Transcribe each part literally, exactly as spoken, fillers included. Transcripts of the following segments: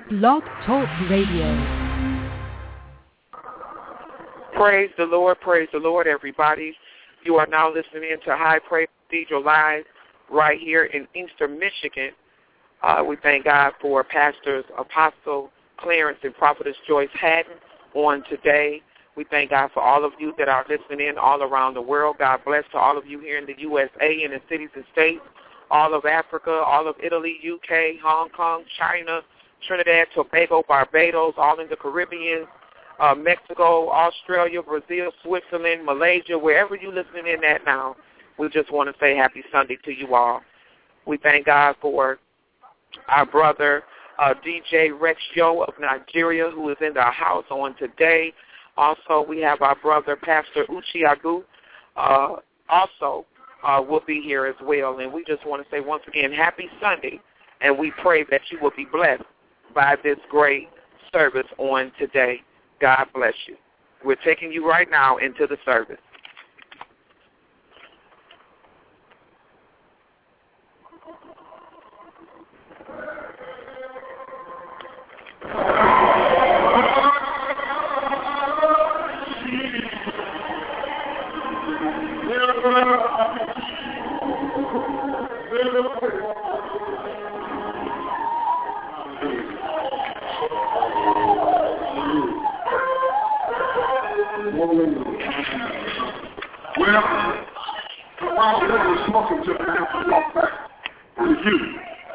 Blog Talk Radio. Praise the Lord, praise the Lord, everybody. You are now listening in to High Praise Cathedral Live right here in Inkster, Michigan. Uh, we thank God for Pastors Apostle Clarence and Prophetess Joyce Haddon on today. We thank God for all of you that are listening in all around the world. God bless to all of you here in the U S A and the cities and states, all of Africa, all of Italy, U K, Hong Kong, China, Trinidad, Tobago, Barbados, all in the Caribbean, uh, Mexico, Australia, Brazil, Switzerland, Malaysia, wherever you're listening in at now. We just want to say happy Sunday to you all. We thank God for our brother, uh, D J Rex Yo of Nigeria, who is in the house on today. Also, we have our brother, Pastor Uche Agu, uh, also uh, will be here as well. And we just want to say once again, happy Sunday, and we pray that you will be blessed by this great service on today. God bless you. We're taking you right now into the service. Well, while we were smoking to the youth,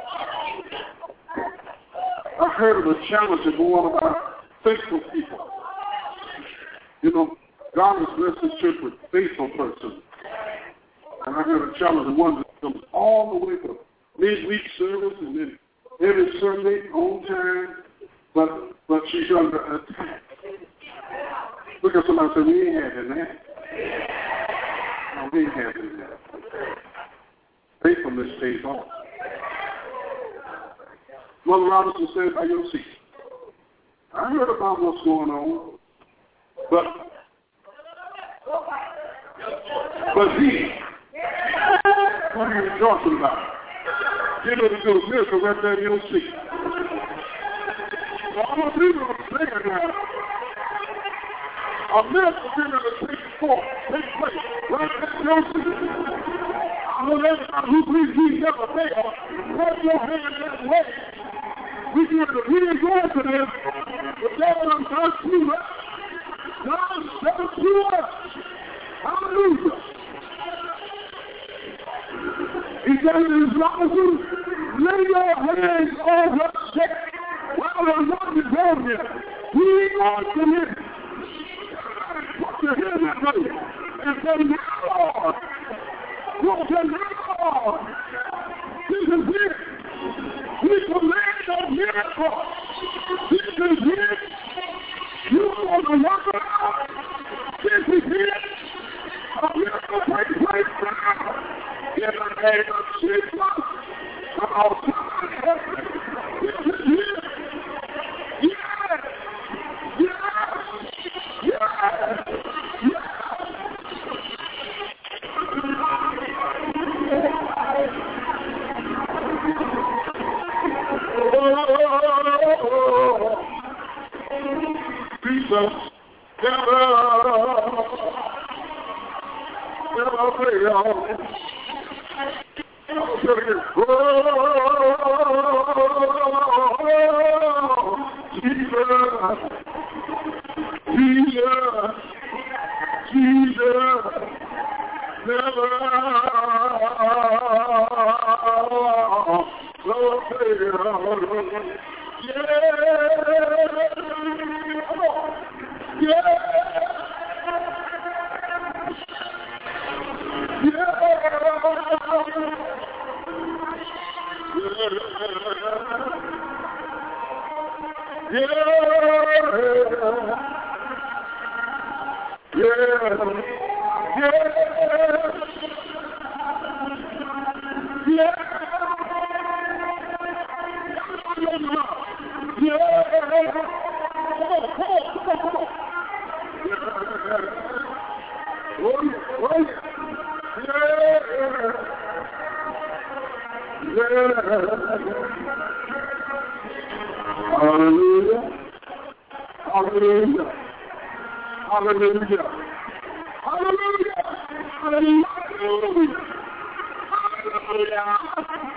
I heard of a challenge in one of our faithful people. You know, God has blessed His church with faithful persons. And I heard a challenge in one that comes all the way to midweek service and then every Sunday on time, but but she's under attack. Look at somebody and say, we ain't having that. No, we ain't having that. Faithfulness stays on. Mother Robinson said, by your seat. I heard about what's going on, but but he, what are you rejoicing about? Get ready to do a miracle right there in your seat. So I'm going to leave you on the thing now. A miracle is going to take forth, take place, right there in your seat. I want everybody who believes He's never failed, put your hand that way. We give the real glory to them. The devil and God through us. God shall through us. Hallelujah. He said in His Robinson, lay your hands on her sick while the Lord is on you. He wants to live. Put your hand that way and say, now, Lord. Put your hand, Lord. This is it. We command a miracle. This is it. You want to work it out. This is it. A miracle takes place now. In the name of Jesus. Come on. This is it. Yes. Yes. Yes. Yes. Jesus, never, never fail. Jesus, Jesus, Jesus, never, never fail. Yeah. Yeah. Hallelujah. Hallelujah. Hallelujah. Hallelujah. Hallelujah.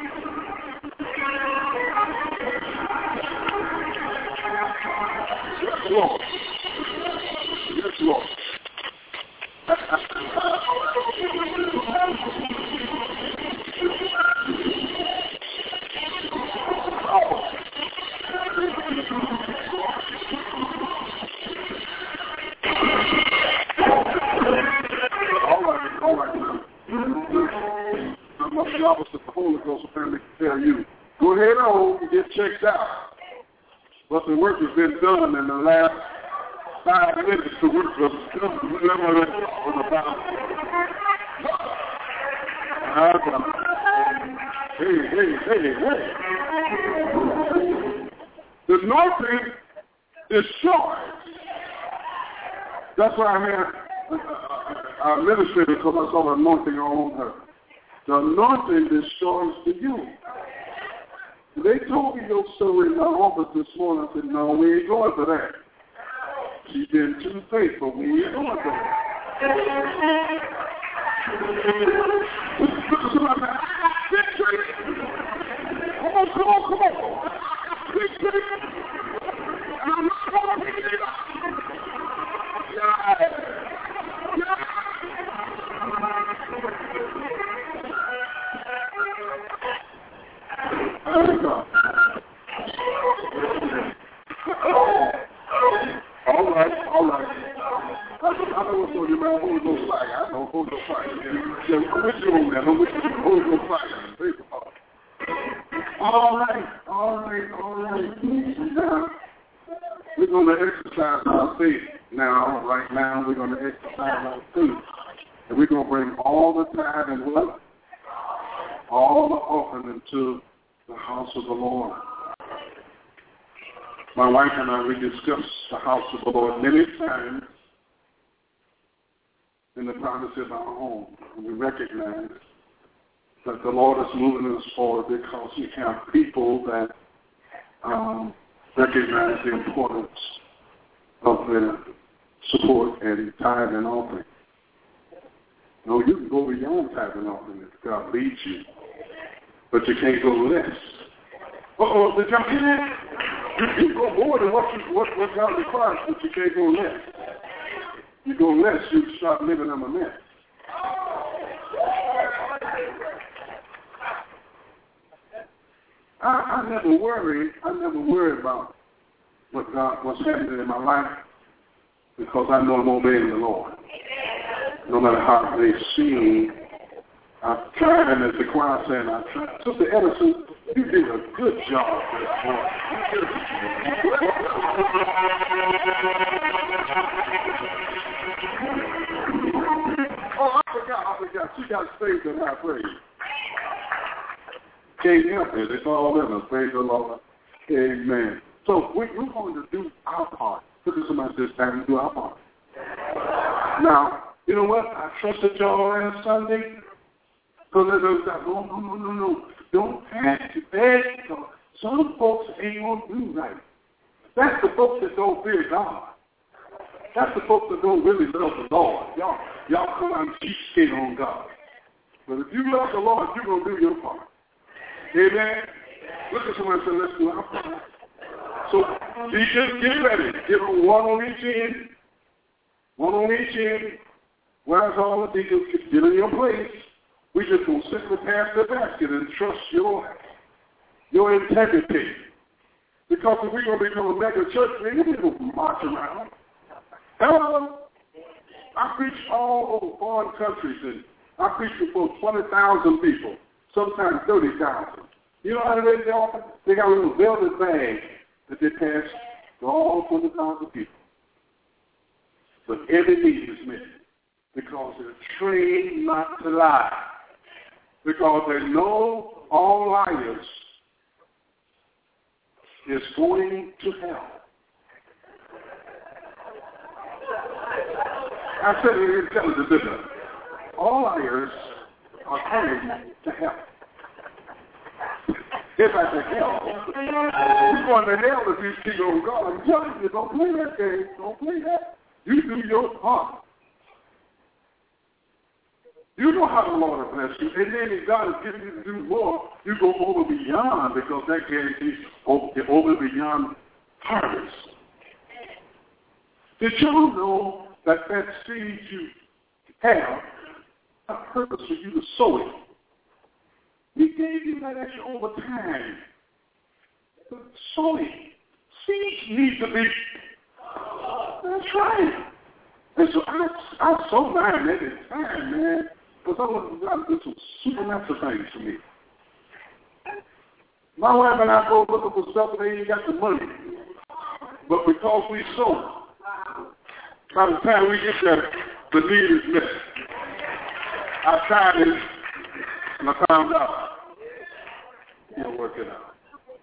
Yes, Lord. Yes, Lord. All right, all right. Some of the officers of the Holy Ghost apparently tell you, go ahead on and get checked out. But the work has been done in the last five minutes. The work was done. Whatever it was about. Hey, hey, hey, hey. The anointing is short. That's why I had our administrator because I saw the anointing on her. The anointing destroys the youth. They told me your story in the office this morning. I said, no, we ain't going for that. She's been too faithful. We ain't going for that. Come on, come on, come on. I'm not going to be there. Yeah. Yeah. All right, all right. I know what's on your mind. Holy Ghost fire. I know Holy Ghost fire. Yeah, I'm with you on that. I'm with you. Holy Ghost fire. All right, all right, all right. We're going to exercise our faith now. Right now, we're going to exercise our faith. And we're going to bring all the tithe and what? All the offering into the house of the Lord. My wife and I, we discussed the house of the Lord many times in the privacy of our home. And we recognize that the Lord is moving us forward because we have people that um, recognize the importance of their support and tithe and offering. No, you can go beyond tithe and offering if God leads you, but you can't go less. Uh-oh, did y'all hear that? You can go more than what, you, what, what God requires, but you can't go less. You go less, you start living on a mess. I, I never worry. I never worry about what God, what's happening in my life, because I know I'm obeying the Lord. No matter how they seem, I'm trying, as the choir saying, I try. Sister Edison, you did a good job this morning. Oh, I forgot, I forgot. She got saved in our praise. Can't help it. It's all in us. Praise the Lord. Amen. So we, we're going to do our part. Look at somebody this time and do our part. Now, you know what? I trusted y'all last Sunday. So there's that, no, no, no, no, no. Don't ask to beg. Some folks ain't going to do right. That's the folks that don't fear God. That's the folks that don't really love the Lord. Y'all, y'all come out and keep skin on God. But if you love the Lord, you're going to do your part. Amen? Look at somebody and say, let's do our part. So you just get ready. Get on one on each end. One on each end. Where's all the deacons? Get in your place. We just going to simply pass the basket and trust your, your integrity. Because if we're going to become a mega church, we ain't going to march around. Hello? I preach all over foreign countries, and I preach before twenty thousand people, sometimes thirty thousand. You know how they do? They got a little velvet bag that they pass to all twenty thousand people. But every need is met because they're trained not to lie. Because they know all liars is going to hell. I said it in intelligent. All liars are coming to hell. It's like the hell. You're going to hell if you keep on God. I'm telling you, don't play that game. Don't play that. You do your part. You know how the Lord will bless you. And then if God is giving you to do more, you go over beyond because that guarantees over, over beyond harvest. Did y'all know that that seed you have a purpose for you to sow it? He gave you that extra over time. Sow it. Seeds need to be. That's right. And so I, I sow mine at this time, man. Because I was God did some supernatural things for me. My wife and I go looking for stuff and they ain't got the money. But because we sow, by the time we get there, the need is met. I tried it and I found out. It'll work it out.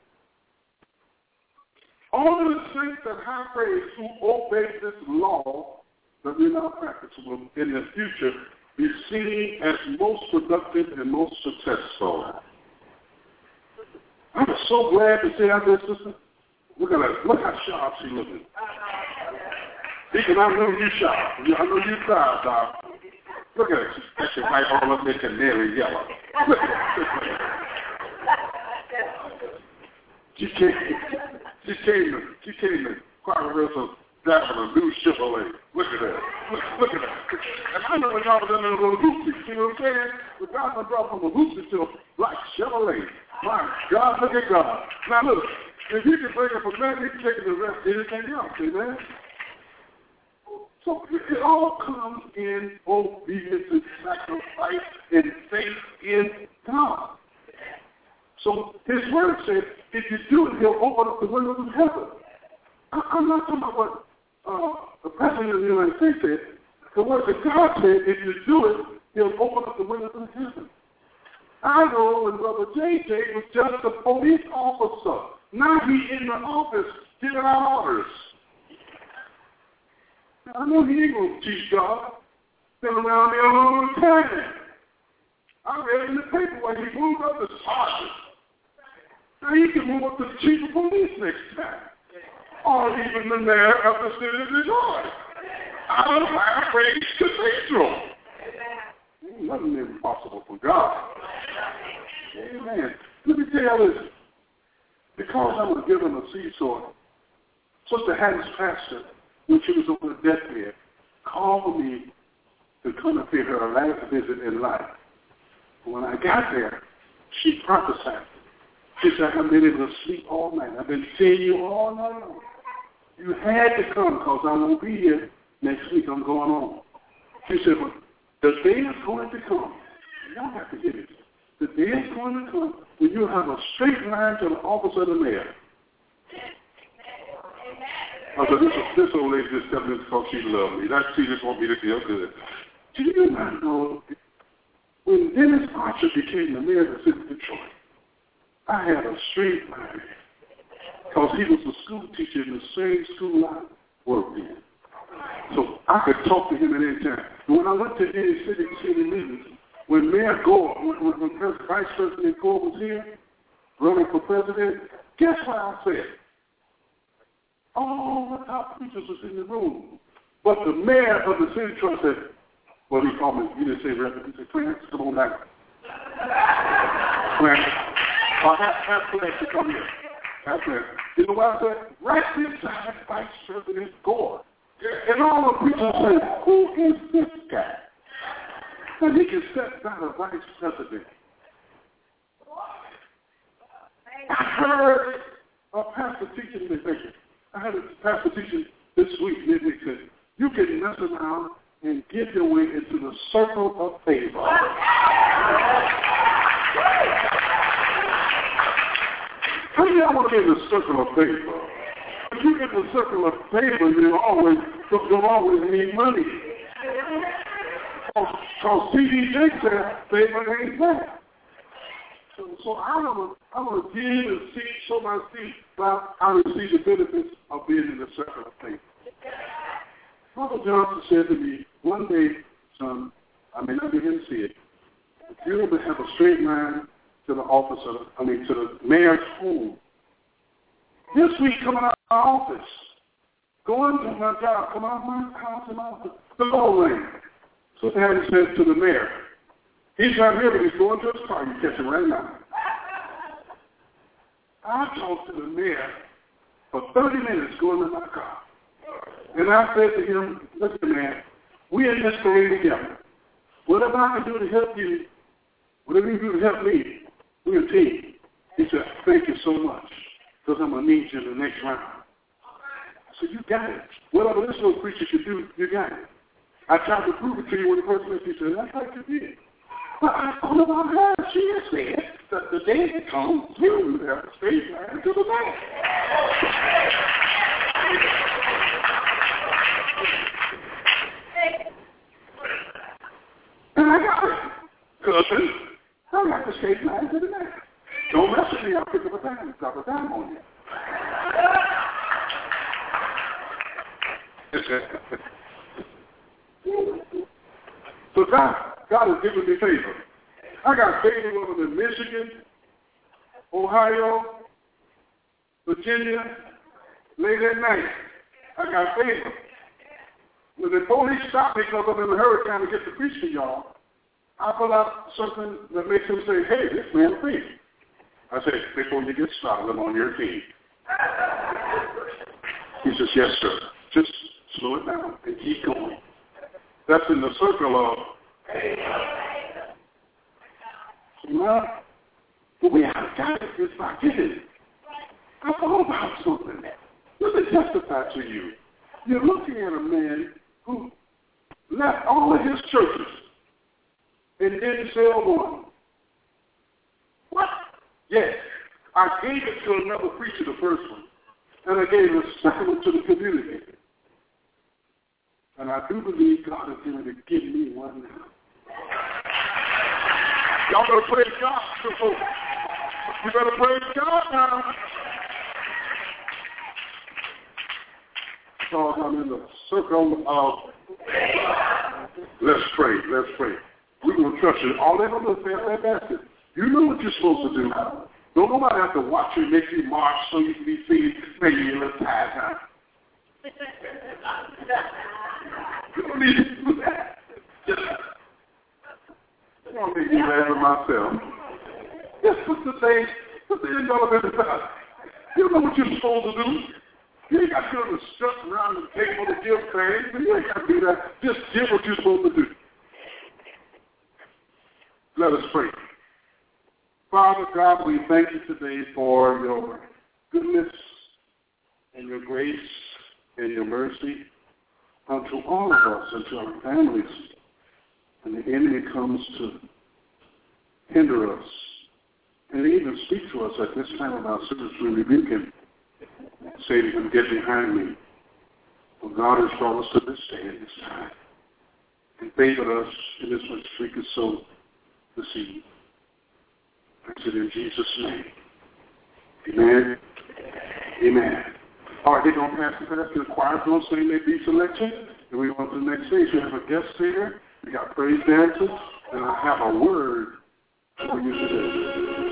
All of the saints that high praise who obey this law that we're not practicable in the future be seen as most productive and most successful. I'm so glad to say out there, sister. Look at that. Look how sharp she's looking. Deacon, I know you sharp. I know you proud, Doc. Look at her. She's got your white all up there canary yellow. Look at her. She came, she came to, she came to choir rehearsal driving a new Chevrolet. Look at that. Look, look at that. And I know when y'all was in a little hoopty, see what I'm saying? The guy done brought from a hoopty to a black Chevrolet. My God, look at God. Now look, if you can bring it from that, you can take it to the rest of anything else, see that? So it all comes in obedience and sacrifice and faith in God. So his word says, if you do it, he'll open up the windows of heaven. I, I'm not talking about what uh, the President of the United States said. The word that God said, if you do it, he'll open up the windows of heaven. I know when Brother J J was just a police officer. Now he's in the office giving out orders. I know he ain't going to teach God. Been around there a long time. I read in the paper when he moved up to sergeant. Now he can move up to the chief of police next time. Or even the mayor of the city of Detroit. Out of my praise cathedral. Ain't nothing impossible for God. Amen. Let me tell you this. Because I was given a seed sword, Sister Hattie's pastor, when she was on the deathbed, called me to come and pay her last visit in life. When I got there, she prophesied. She said, I've been able to sleep all night. I've been seeing you all night long. You had to come because I won't be here next week. I'm going on. She said, well, the day is going to come. Y'all have to get it. The day is going to come when you have a straight line to the office of the mayor. I said, this, this old lady just telling me because she loves me. That she just want me to feel good. Do you not know when Dennis Archer became the mayor of the city of Detroit, I had a straight line because he was a school teacher in the same school I worked in. So I could talk to him at any time. When I went to any city city meetings, when Mayor Gore, when, when, when Vice President Gore was here, running for president, guess what I said? All the top preachers was in the room. But the mayor of the city of Detroit said, well, he called me, he didn't say Reverend, he said, Clarence, come on back. Clarence, oh, have, have Clarence to come here. Have Clarence. You know what I said? Right beside Vice President Gore. And all the people said, who is this guy? And he can set down a vice president. I heard a pastor teaching me, I had a pastor teaching this week, midweek, said, you can mess around and get your way into the circle of favor. How do y'all want to get in the circle of favor? If you get in the circle of favor, you'll always, you'll always need money. Because C D J said favor ain't that. So, so I want to I want to give and see, show my seed, but I receive the benefits of being in the circle of favor. Father Johnson said to me, one day, son, I may not be able to see it, if you ever have a straight line to the office of, I mean, to the mayor's home. This week, coming out of my office, going to my job, coming out of my house and my office, the phone rang. So Daddy said to the mayor, he's not here, but he's going to his car. You catch him right now. I talked to the mayor for thirty minutes going to my car. And I said to him, listen, man, we in this parade together. Whatever I can do to help you, whatever you do to help me, we're a team. He said, thank you so much, because I'm going to need you in the next round. I said, you got it. Whatever this little preacher should do, you got it. I tried to prove it to you when the person said, he said, that's like you did. But I thought about her. She had said that the day had come, you would have to stay married to the man. And I got it. Cousin, I got to stay married to the man. Don't mess with me. I'll pick up a dime and drop a dime on you. So God, God has given me favor. I got favor over in Michigan, Ohio, Virginia, late at night. I got favor. When the police stop me because I'm in a hurricane to get to preach to y'all, I pull out something that makes them say, hey, this man's free. I said, before you get started, I'm on your team. He says, yes, sir. Just slow it down and keep going. That's in the circle of, well, the way I got it is by getting. I thought about something. Let me testify to you. You're looking at a man who left all of his churches and didn't sell one. What? Yes. I gave it to another preacher, the first one, and I gave the second one to the community. And I do believe God is going to give me one now. Y'all better praise God. You better praise God now. So I'm in the circle of, let's pray, let's pray. We're going to trust you. All they're going to say is that's it. You know what you're supposed to do. Don't nobody have to watch you, make you march so you can be seen, maybe you're a tired time. You don't need to do that. I don't need to do that for myself. Just put the thing, put the end all of it aside. You know what you're supposed to do. You ain't got to go to strut around the table to give things, but you ain't got to do that. Just give what you're supposed to do. Let us pray. Father God, we thank you today for your goodness and your grace and your mercy unto all of us and to our families. And the enemy comes to hinder us and even speak to us at this time of our service. We rebuke him. Satan, get behind me. For God has brought us to this day and this time and favored us in this much we could sow this evening. I said in Jesus' name. Amen. Amen. All right, they're going to pass the pass to the choir. Don't sing their beat selection. And we want to the next stage. We have a guest singer. We got praise dancers. And I have a word for you today.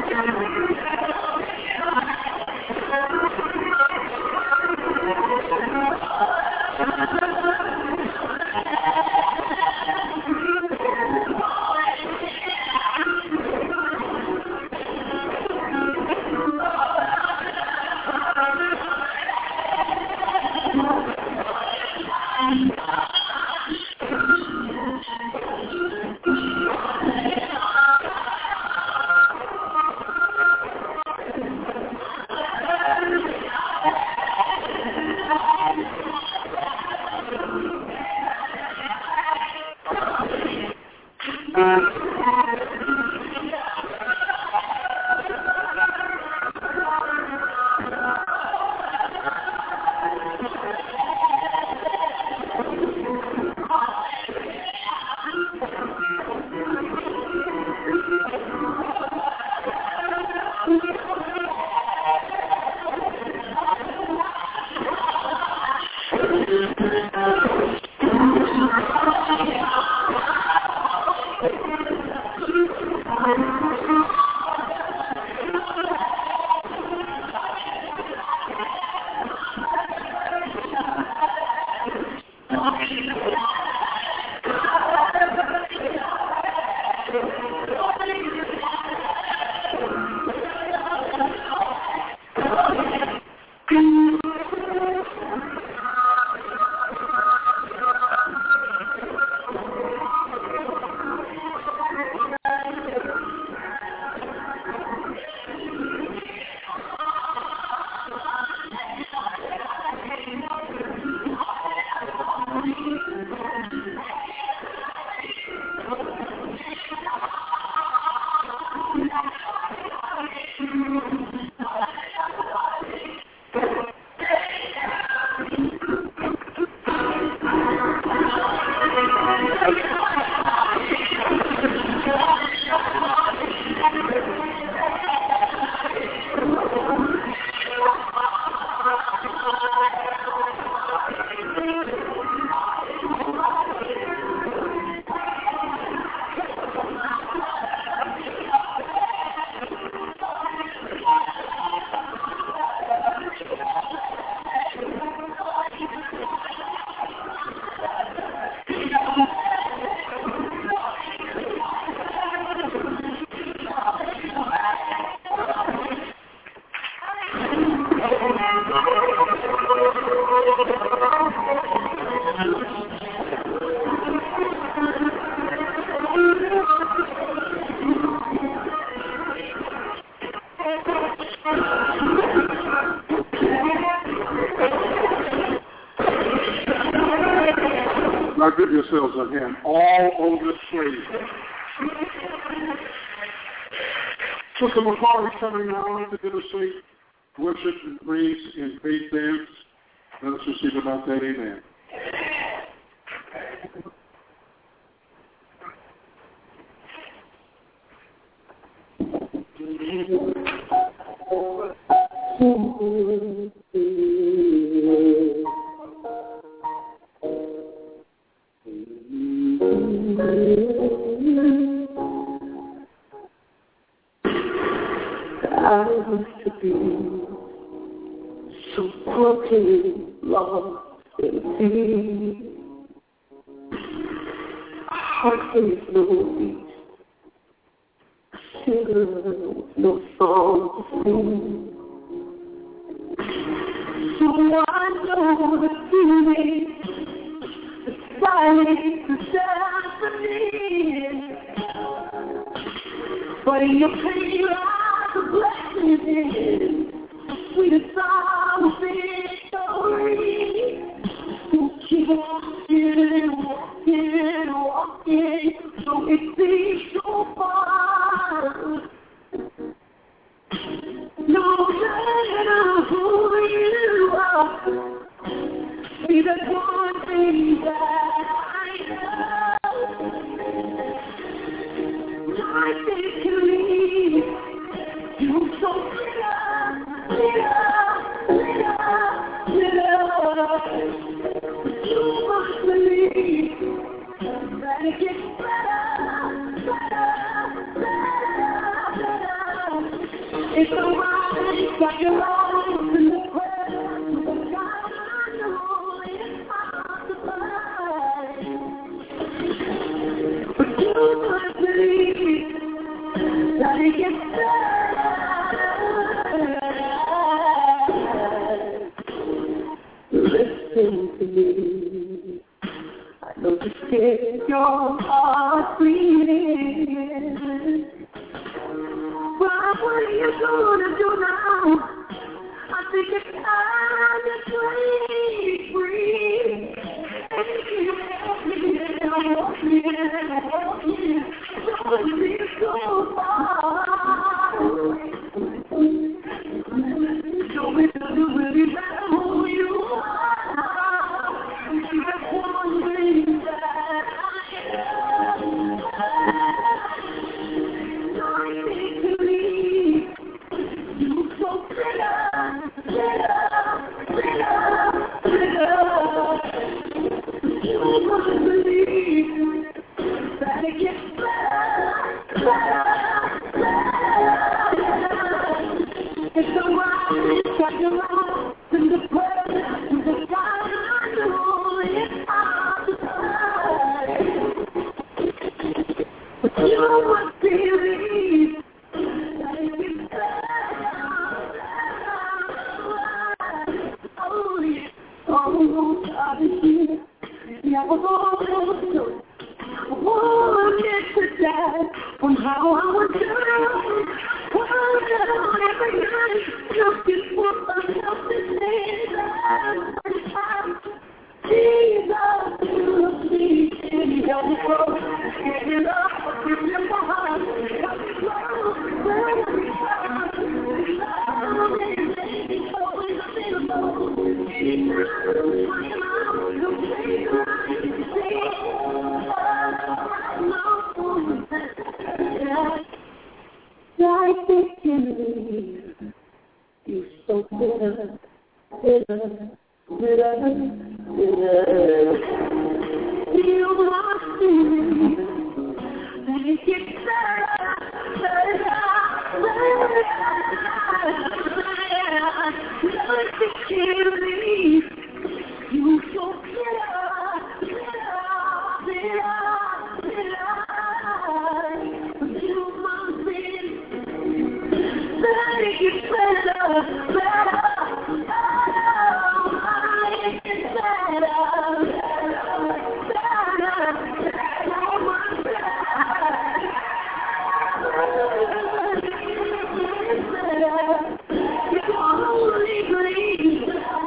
Now give yourselves a hand all over the place. Sister McCall is coming now to get us sing worship and praise in faith dance. Let us receive about that. Amen. I used to be so broken, lost in pain. Heart with no beat, a singer with no song to sing. So I know the feeling, the silence, the destiny. But in your pain, the blessing, the sweetest song of victory. You keep walking, walking, walking, so it seems so far. No matter who you are, see that one thing that I know. I think you leave. You so clear, clear, clear, clear. You must believe that it gets better, better, better, better. It's alright, got your arms in the presence of God. I know it's hard to find, but you must believe that it gets better. Listen to me. I know you scared your heart bleeding. But what are you gonna do now? I think it's time to break free. Help me, help me, help me. Don't be so far away. Don't be so really matter who you are. That's one thing that I from how I was down, well, down every night, looking for a helping hand. Jesus, you see, and you help me grow, get it up, give me my heart, help me grow, every time, always available, I think you leave, you're so bitter, bitter, bitter, bitter. You must believe that it gets better, better, better. I think you leave, you're so bitter, bitter, bitter, bitter. You must believe that it gets better, better, oh, it gets better, better, better, much better, it's better, you only believe,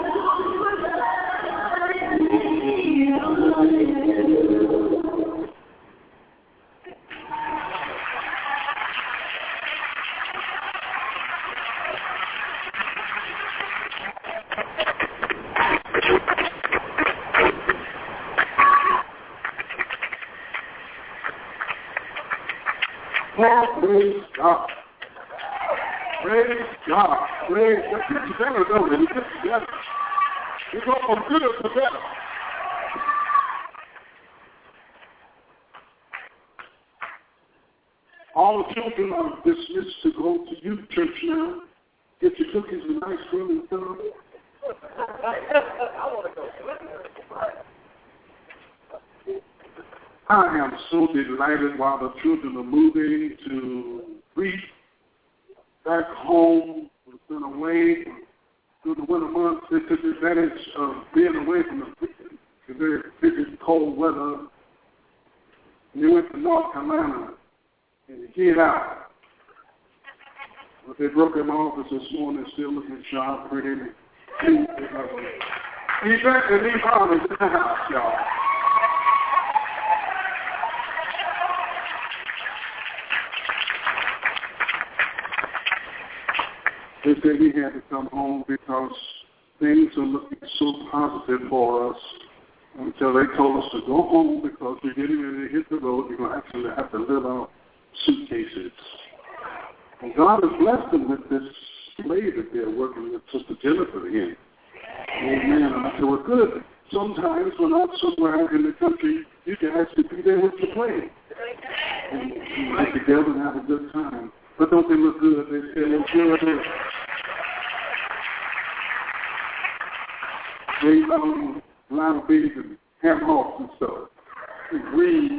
praise God. Praise God. Praise God. It gets better, don't it? It gets better. We go from good to better. All the children are dismissed to go to youth church now. Get your cookies and ice cream and stuff. I want to go. I am so delighted while the children are moving to reach back home. We've been away through the winter months. They took advantage of being away from the, the very frigid cold weather. And they went to North Carolina and hid out. But they broke in my office this morning, still looking sharp, pretty. He's back and he's on in the house, y'all. They said we had to come home because things are looking so positive for us until they told us to go home because we're getting ready to hit the road. We're going to actually have to live out suitcases. And God has blessed them with this slave that they're working with, Sister Jennifer in. Amen. And I said, well, good. Sometimes when I'm somewhere in the country, you can actually be there with your plane. And get together and have a good time. But don't they look good? They, they look good. They um, line of babies and ham hocks and stuff. And green.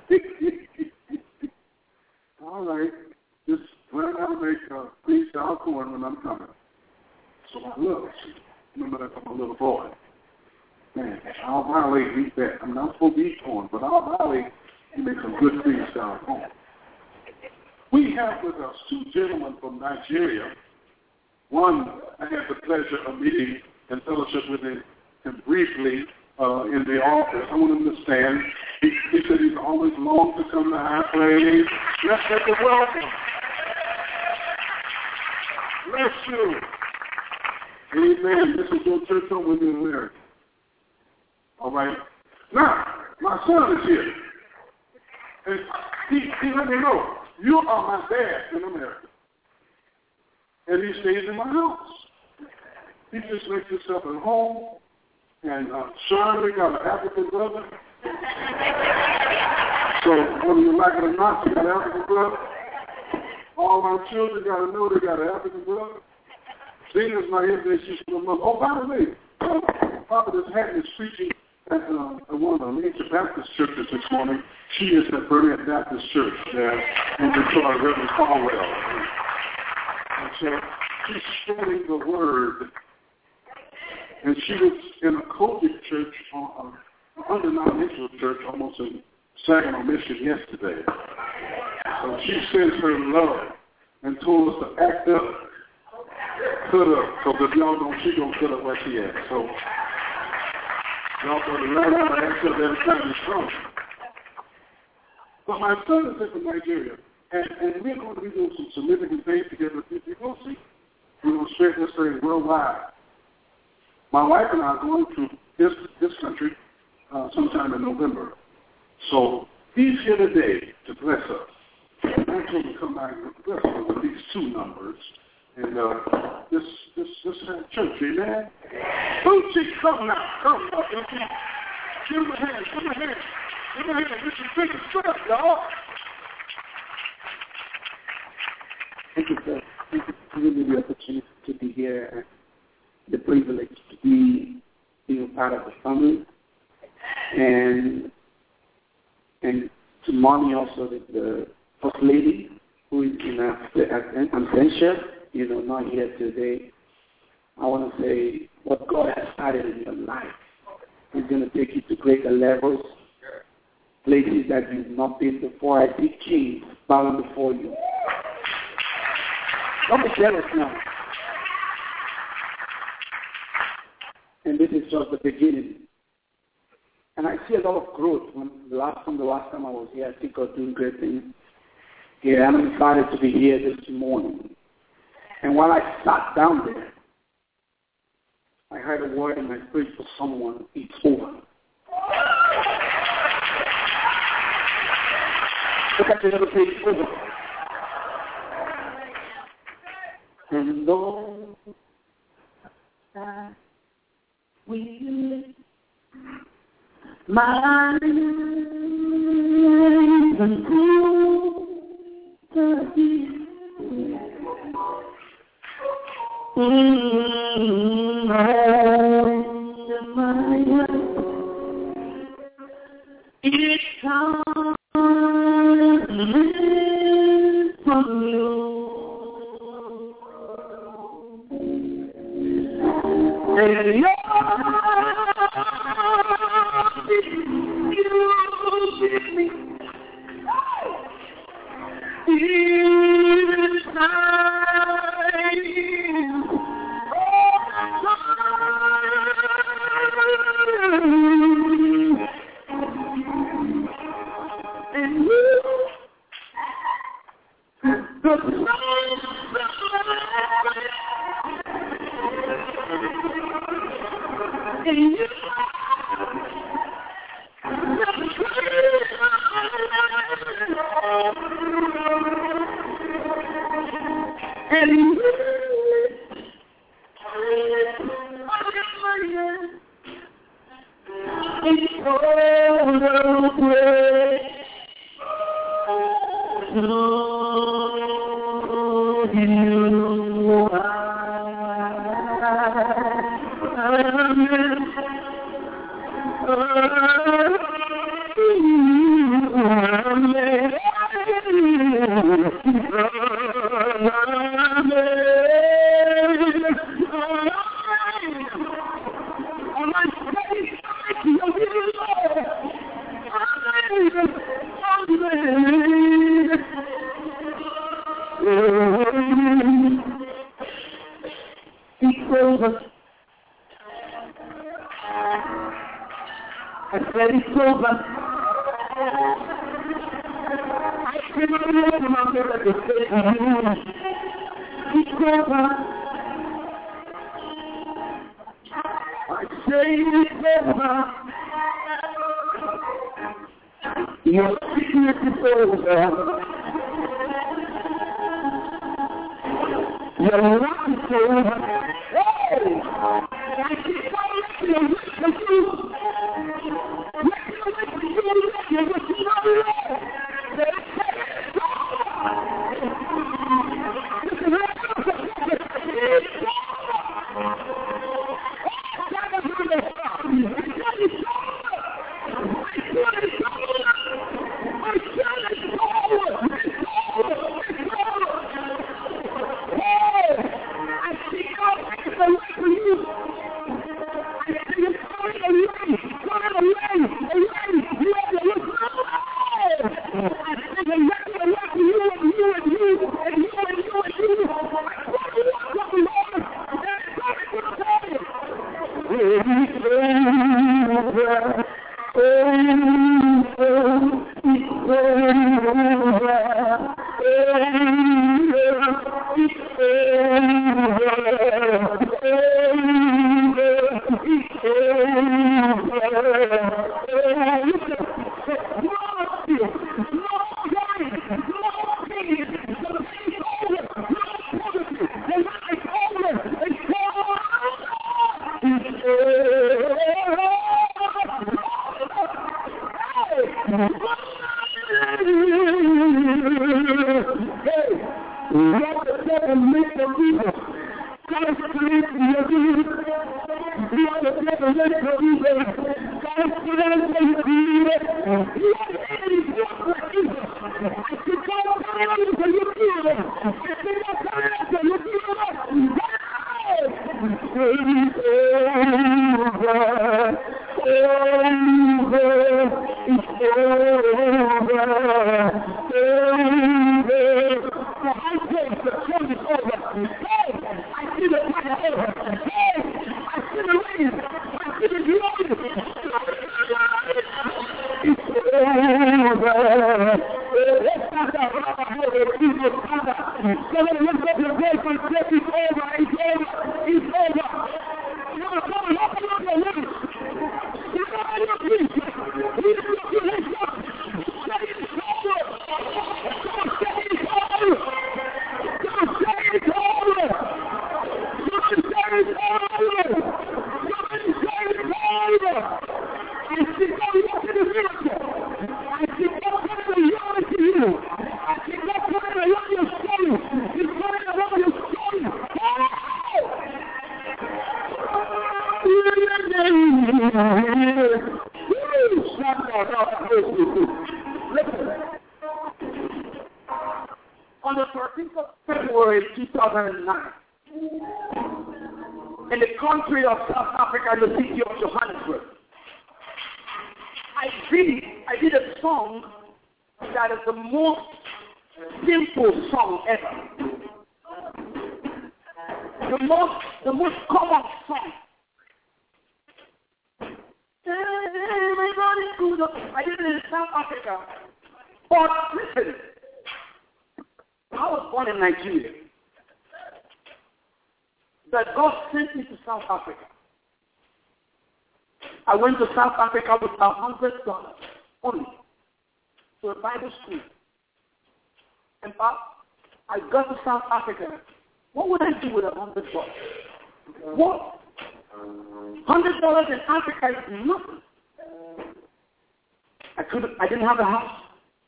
All right. Just learn how to make uh, green style corn when I'm coming. So I love it. Remember that I'm a little boy. Man, I'll violate eat that. I'm not supposed to eat corn, but I'll violate and make some good green style corn. We have with us two gentlemen from Nigeria. One, I had the pleasure of meeting and fellowship with him, him briefly uh, in the office. I want him to stand. He, he said he's always longed to come to High Praise. Let's make a welcome. Bless you. Amen. This is your church home with you in America. All right. Now, my son is here. And he, he let me know, you are my dad in America. And he stays in my house. He just makes himself at home. And uh, Sean, we got an African brother. So whether you like it or not, you got an African brother. All our children got to know they got an African brother. Zena's not here today. She's from the mother. Oh, by the way, Prophetess Hatton is preaching at uh, one of the major Baptist churches this morning. She is at Burnett Baptist Church there in Detroit, Reverend Caldwell. And so she's spreading the word. And she was in a Kojic church, uh, undenominational church, almost in Saginaw, Michigan yesterday. So she sends her love and told us to act up, cut up, because if y'all don't, she don't cut up where she at. So y'all got to learn how to act up every time you come. But my son is from Nigeria, and, and we're going to be doing some significant things together. You go see, we're going to spread this thing worldwide. My wife and I are going to this this country uh, sometime in November. So he's here today to bless us. I told him to come back and bless us with these two numbers. And uh, this this this uh, church, amen? Bootsy, come now. Come up. Give him a hand. Give him a hand. Give him a hand. This is big stuff, y'all. Thank you, sir. Thank you for giving me the opportunity to be here. The privilege to be being part of the family, and and to mommy also the, the first lady who is in absentia, you know, not here today. I want to say what God has started in your life is going to take you to greater levels, places that you've not been before. I see kings bowing before you. Don't be jealous now. And this is just the beginning. And I see a lot of growth. When the last from the last time I was here, I see God doing great things. Yeah, I'm excited to be here this morning. And while I sat down there, I heard a word in my spirit for someone. It's over. Look at the other page. It's over. And Lord, I will lift my eyes unto the hills. Mm, my it comes from you. And you give me I said it's over. I said it's over. I say it's over. Your sickness is over. Your life is over. Hey! I see something with you. On the thirteenth of February two thousand nine, in the country of South Africa, in the city of Johannesburg, I did, I did a song that is the most simple song ever. The most, the most common song. I did it in South Africa. But listen, I was born in Nigeria. But God sent me to South Africa. I went to South Africa with a hundred dollars only to a Bible school. In fact, I got to South Africa. What would I do with a hundred dollars? What? Hundred dollars in Africa is nothing. I couldn't. I didn't have a house.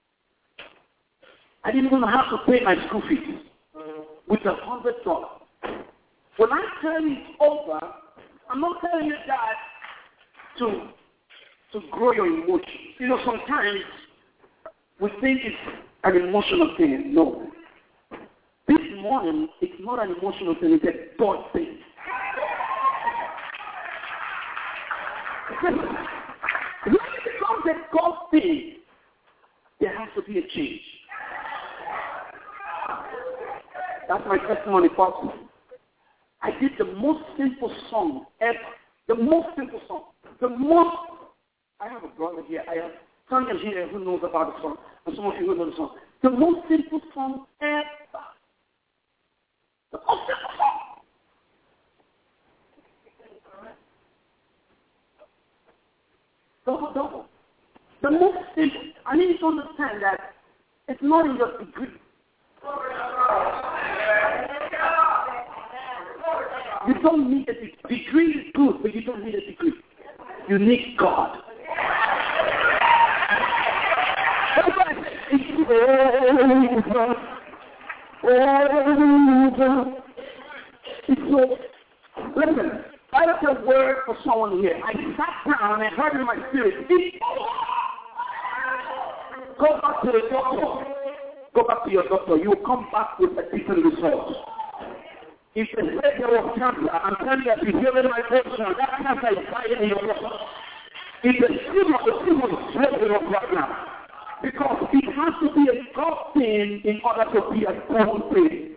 I didn't even have to pay my school fees with a hundred dollars. When I turned it over I'm not telling you that to, to grow your emotions. You know, sometimes we think it's an emotional thing. No. This morning, it's not an emotional thing, it's a God thing. When it becomes a God thing, there has to be a change. That's my testimony, Pastor. I did the most simple song ever. The most simple song. The most... I have a brother here. I have someone here who knows about the song. And some of you who know the song. The most simple song ever. The most simple song. Double, double. The most simple. I need you to understand that it's not in your degree. You don't need a degree. Degree is good, but you don't need a degree. You need God. That's why I say, it's over. Over. It's over. Listen, I have a word for someone here. I sat down and heard in my spirit, it's over. Go back to the doctor. Go back to your doctor. You will come back with a different result. If they say there was cancer, I'm telling you, if you hear my voice now, that cancer is dying in your body. If the skin of the people is swelling up right now, because it has to be a God thing in order to be a God thing.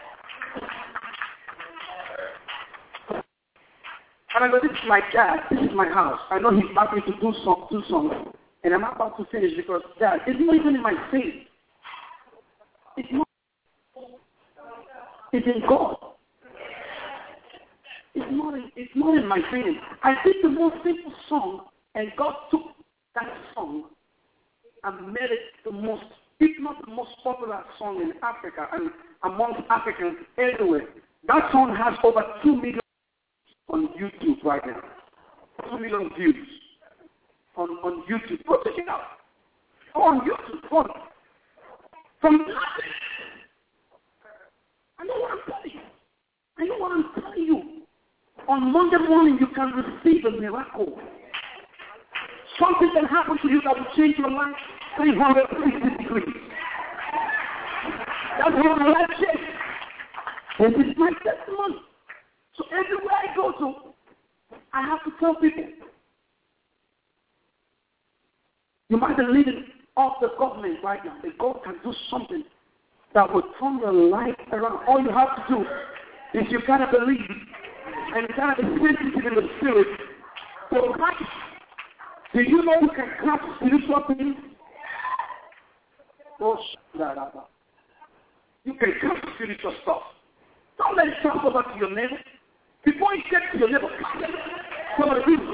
And I know this is my dad, this is my house. I know he's asked me to do some, two songs, and I'm about to finish because, Dad, it's not even in my faith. It's not. It's in God. It's not in, it's not in my feeling. I did the most simple song, and God took that song and made it the most, if not the most popular song in Africa and amongst Africans everywhere. That song has over two million on YouTube right now. Two million views on, on YouTube. Go check it out. Go on YouTube. Go on. From nothing. I know what I'm telling you. I know what I'm telling you. On Monday morning, you can receive a miracle. Something can happen to you that will change your life three hundred sixty degrees. That's how my life changed. This is my testimony. So everywhere I go to, I have to tell people, you might be living off the government right now, but God can do something that will turn your life around. All you have to do is you gotta believe and you gotta be sensitive in the spirit. So Christ, do you know you can cast spiritual things? Oh, shut up. You can cast spiritual stuff. Don't let it talk over to your neighbor. Before you get to your neighbor, some of the people.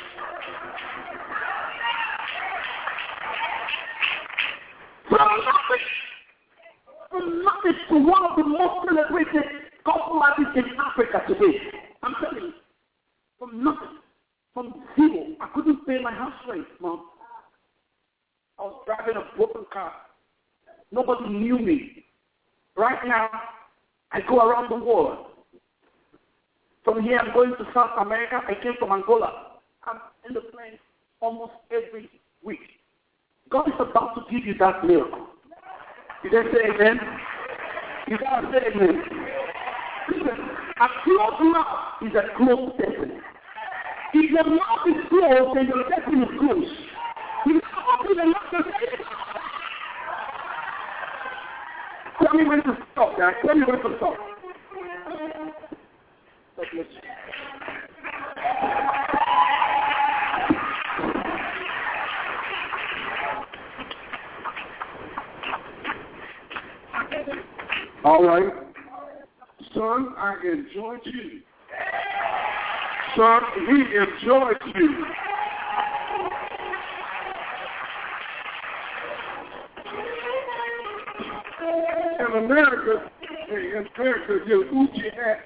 From nothing, from nothing to one of the most celebrated gospel artists in Africa today. I'm telling you, from nothing, from zero. I couldn't pay my house rent, Mom. I was driving a broken car. Nobody knew me. Right now, I go around the world. From here, I'm going to South America. I came from Angola. I'm in the plane almost every week. God is about to give you that miracle. You didn't say amen? You gotta say amen. Listen, a closed mouth is a closed destiny. If your mouth is closed, then your destiny is closed. You can't open the mouth and say it. Tell me when to stop, guys. Tell me when to stop. God bless you. All right. Son, I enjoyed you. Son, we enjoyed you. In America, in America, you're Uchi hat.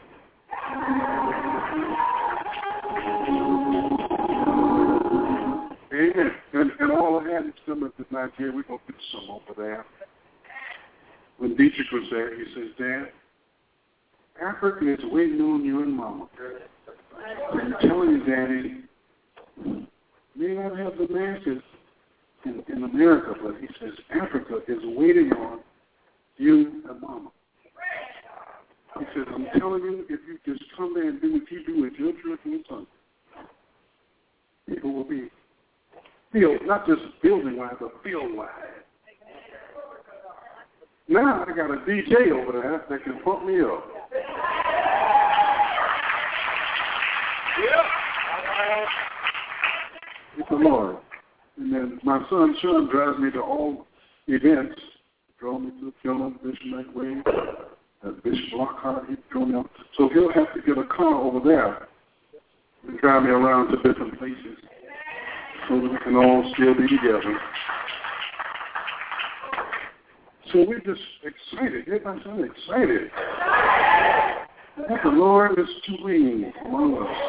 Amen. And, and all I had is some tonight here. We're going to put some over there. When Dietrich was there, he says, Dad, Africa is way known you and Mama. I'm telling you, Daddy, may not have the masses in, in America, but he says Africa is waiting on you and Mama. He says, I'm telling you, if you just come there and do what you do at your church and son, people will be field, not just building-wise, but field-wise. Now I got a D J over there that can pump me up. Yeah. It's the Lord. And then my son, Sean, drives me to all events. Drove me to the funeral, Bishop McWade, uh, Bishop Lockhart, he drove me out. So he'll have to get a car over there and drive me around to different places so that we can all still be together. So we're just excited. Everybody's so excited that the Lord is doing among us.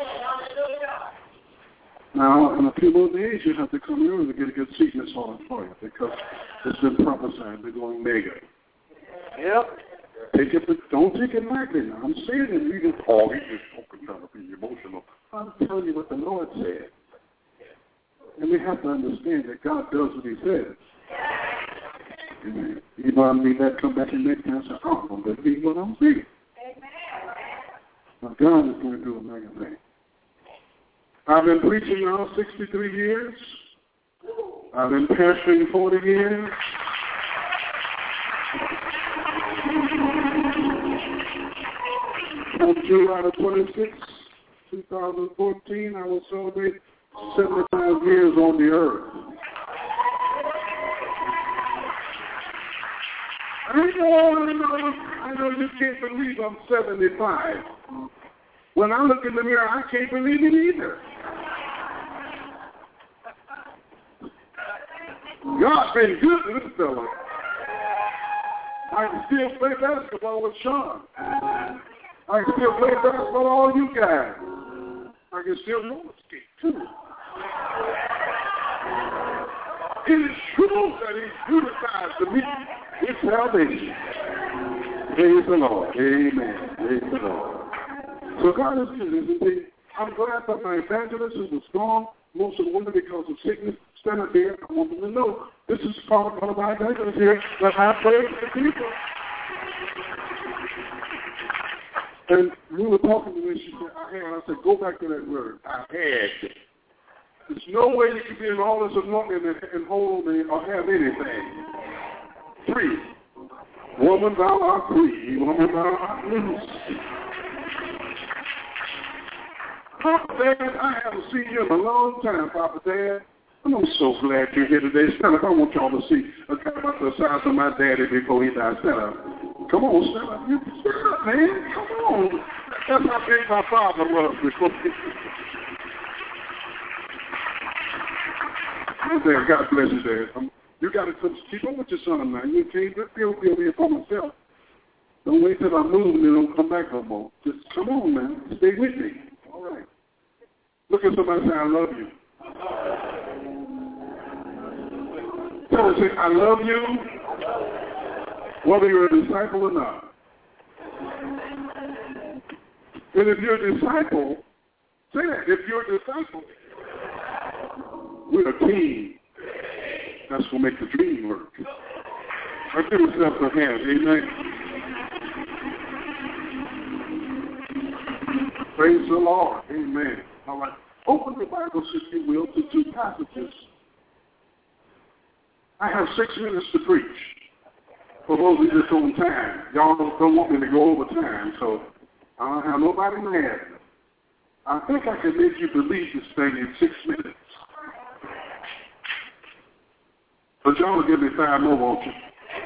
Now, in a few more days, you have to come here to get a good seat in this auditorium because it's been prophesied they're going mega. Yep. Take it, but don't take it lightly now. I'm saying it, you just, oh, he's just talking trying to be emotional. I'm telling you what the Lord said. And we have to understand that God does what he says. Amen. You know, I mean, that come back and next time and say, oh, I'm going to be what I'm saying. But God is going to do a mega thing. I've been preaching now sixty-three years. I've been pastoring forty years. On July twenty-sixth, twenty fourteen, I will celebrate seventy-five years on the earth. I know, I know, I know you can't believe I'm seventy-five. When I look in the mirror, I can't believe it either. God's been good to this fella. I can still play basketball with Sean. I can still play basketball with all you guys. I can still roller skate, too. It is true that he's beautified to me. It's salvation. Praise the Lord. Amen. Praise the Lord. So God is good, isn't he? I'm glad that my evangelist is strong, most of the women because of sickness. Stand up there. I want them to know this is part of one of my evangelists here that I pray for people. And we were talking to me, she said, I had. I said, go back to that word. I had. There's no way you can be in all this anointing and, and hold me or have anything. Free. Woman, thou art free. Woman, thou art loose. Papa Dad, I haven't seen you in a long time, Papa Dad. And I'm so glad you're here today. Stand up. I want y'all to see. I got about the size of my daddy before he died. Stand up. Come on, stand up. You stand up, man. Come on. That's how big my father was before he died. God bless you, Dad. Um, you got to keep on with your son, man. You can't just feel feel me for myself. Don't wait till I move and then don't come back no more. Just come on, man. Stay with me. All right. Look at somebody and say, I love you. Tell them, say, I love you, whether you're a disciple or not. And if you're a disciple, say that. If you're a disciple, we're a team. That's what makes the dream work. I give yourself a hand. Amen. Praise the Lord. Amen. All right. Open the Bible, if you will, to two passages. I have six minutes to preach. For those of you that's on time, y'all don't, don't want me to go over time, so I don't have nobody mad. I think I can make you believe this thing in six minutes. But y'all will give me five more, won't you?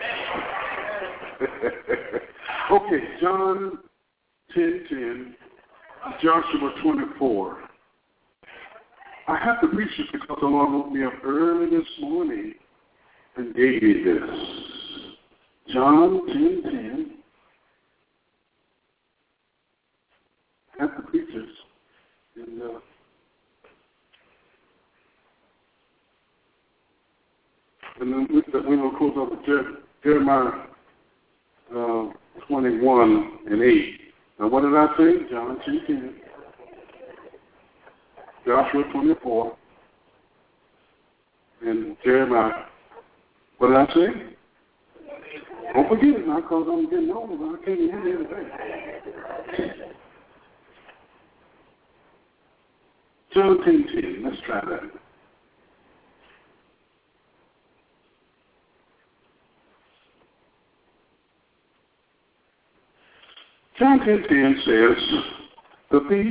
Okay, John ten ten, Joshua twenty-four. I have to preach this because the Lord woke me up early this morning and gave me this. John ten ten. I have to preach this. And, uh, and then with the, we will close up with Jer- Jeremiah uh, twenty-one and eight. Now, what did I say? John ten ten. Joshua twenty-four, and Jeremiah. What did I say? Don't forget it now, because I'm getting older. I can't hear everything. seventeen ten, let's try that. seventeen ten says, the thief,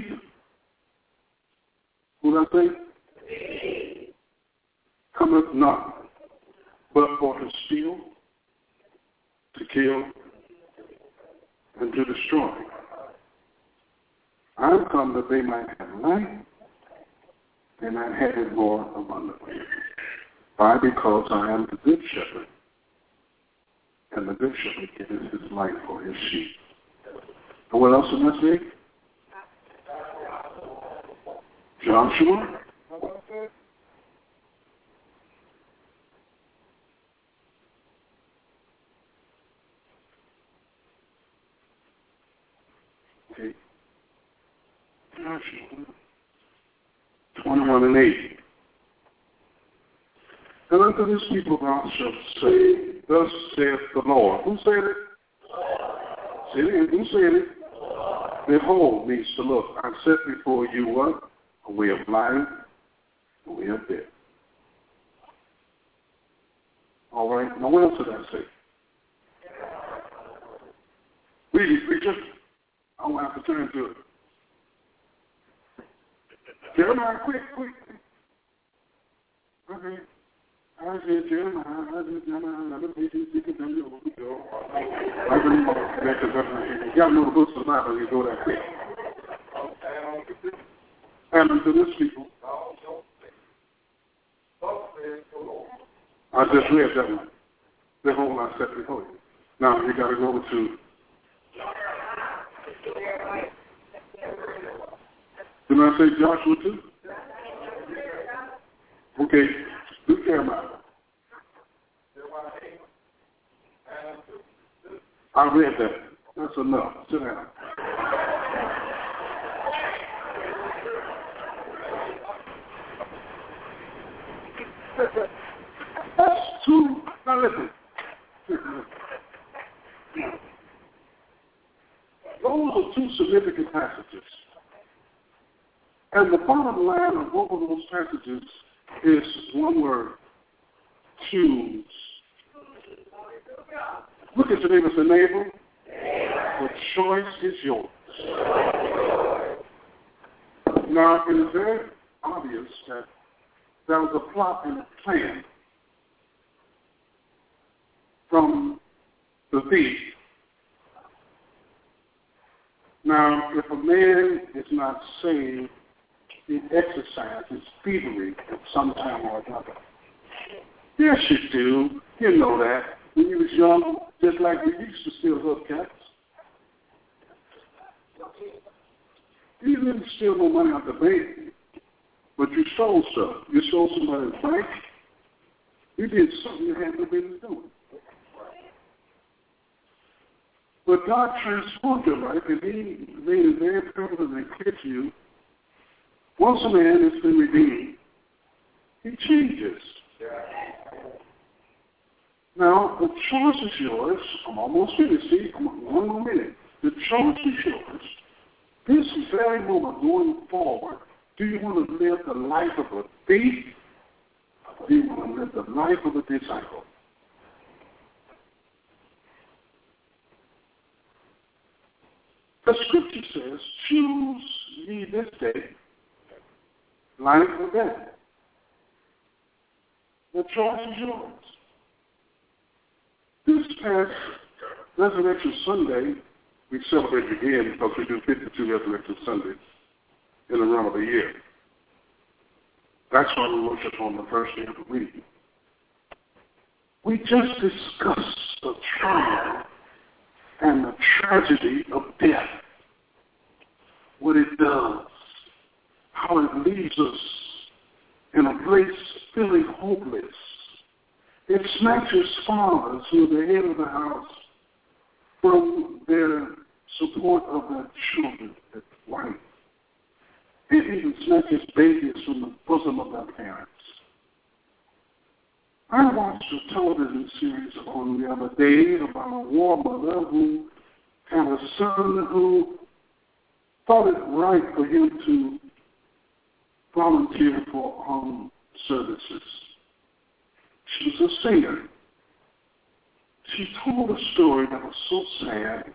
who I say? Cometh not, but for to steal, to kill, and to destroy. I am come that they might have life, and I have it more abundantly. Why? Because I am the good shepherd, and the good shepherd gives his life for his sheep. And what else did I say? Joshua. Okay. Joshua. twenty-one and eight. And unto this people thou shalt say, thus saith the Lord. Who said it? Say it again. Who said it? Behold means to look. I set before you what? A way of life, a way of death. All right. Now what else did I say? Read it, preacher. I won't have to turn to it. Jeremiah, quick, quick. Okay. I said Jeremiah, I said Jeremiah, I said Jeremiah, I said you got to know the books of the Bible, you go that quick. And unto this people, I just read that one. The whole I set before you. Now you got to go to. Did I say Joshua too? Okay, do Jeremiah. I read that. That's enough. Sit down. Two. Now listen. Those are two significant passages. And the bottom line of both of those passages is one word, choose. Look at your neighbor and say, neighbor, the choice is yours. Now, it is very obvious that there was a plot and a plan from the thief. Now, if a man is not saved, he exercises thievery at some time or another. Yes, you do. You know that. When you was young, just like we used to steal hubcaps. You didn't steal no money out the bank, but you stole stuff. You stole somebody's bank. You did something you had no business doing. But God transformed your life, and He made it very prevalent and clear to you. Once a man has been redeemed, he changes. Now, the choice is yours. I'm almost finished. See, come on, one more minute. The choice is yours. This very moment going forward, do you want to live the life of a thief, or do you want to live the life of a disciple? The scripture says, choose ye this day life or death. The choice is yours. This past Resurrection Sunday, we celebrate again because we do fifty-two Resurrection Sundays in the run of a year. That's why we worship on the first day of the week. We just discussed the trial and the tragedy of death, what it does, how it leaves us in a place feeling hopeless. It snatches fathers who are the head of the house from their support of their children, their wife. It even snatches babies from the bosom of their parents. I watched a television series on the other day about a war mother who had a son who thought it right for him to volunteer for armed services. She was a singer. She told a story that was so sad,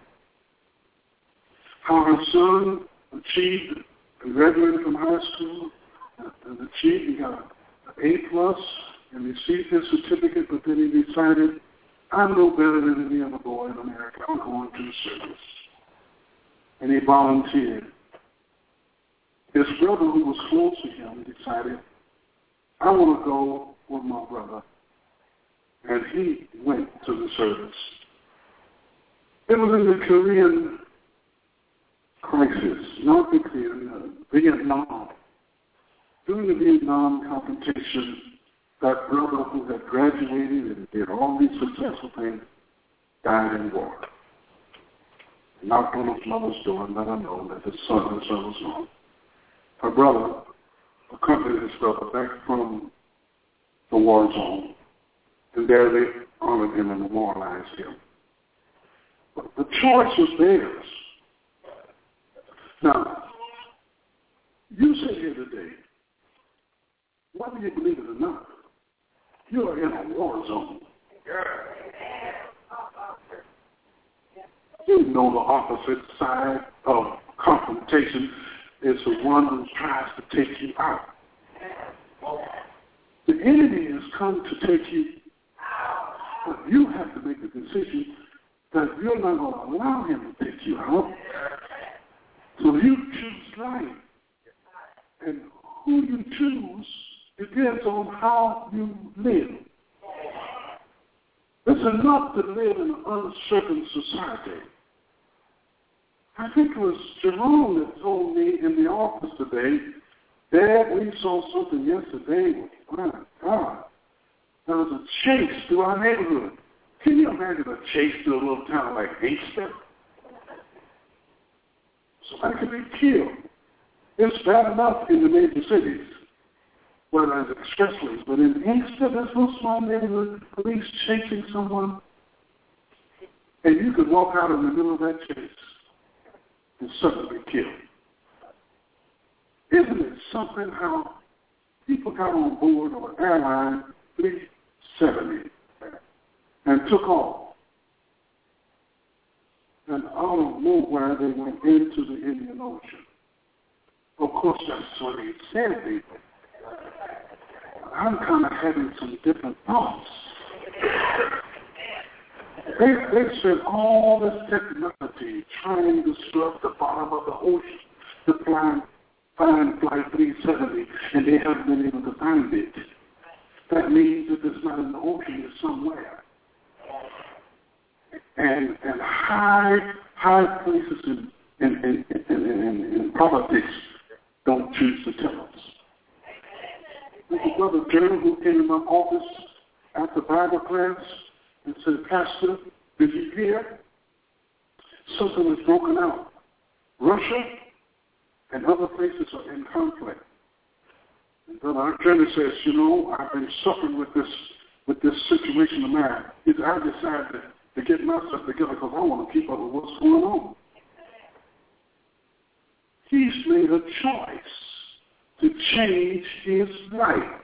how her son achieved, graduated from high school, and achieved, he got an A plus, and received his certificate, but then he decided, I'm no better than any other boy in America. I'm going to the service. And he volunteered. His brother, who was close to him, decided, I want to go with my brother. And he went to the service. It was in the Korean crisis, not the Korean, uh, Vietnam. During the Vietnam confrontation, that brother who had graduated and did all these successful things died in war. Knocked on his mother's door and let her know that his son, his son was gone. Her brother accompanied his brother back from the war zone, and there they honored him and memorialized him. But the choice was theirs. Now, you sit here today, whether you believe it or not, you are in a war zone. You know the opposite side of confrontation is the one who tries to take you out. The enemy has come to take you out, but you have to make the decision that you're not going to allow him to take you out. So you choose life. And who you choose depends on how you live. It's enough to live in an uncertain society. I think it was Jerome that told me in the office today, Dad, we saw something yesterday. My God, there was a chase through our neighborhood. Can you imagine a chase through a little town like Inkster? Somebody could be killed. It's bad enough in the major cities, where there's expressways, but in Inkster, there's no small neighborhood, police chasing someone, and you could walk out in the middle of that chase and suddenly be killed. Isn't it something how people got on board of an airline three seventy and took off, and out of nowhere they went into the Indian Ocean? Of course, that's what he said, people. I'm kind of having some different thoughts. They, they spent all this technology trying to scrub the bottom of the ocean to find, find Flight three seventy, and they haven't been able to find it. That means that it's not in the ocean, it's somewhere. And and high high places in in, in, in, in, in politics don't choose to tell us. There's a brother Jerry who came in my office after Bible class and said, Pastor, did you hear? Something has broken out. Russia and other places are in conflict. And Brother Jerry says, you know, I've been suffering with this with this situation of mine. I decided to, to get myself together because I want to keep up with what's going on. He's made a choice to change his life.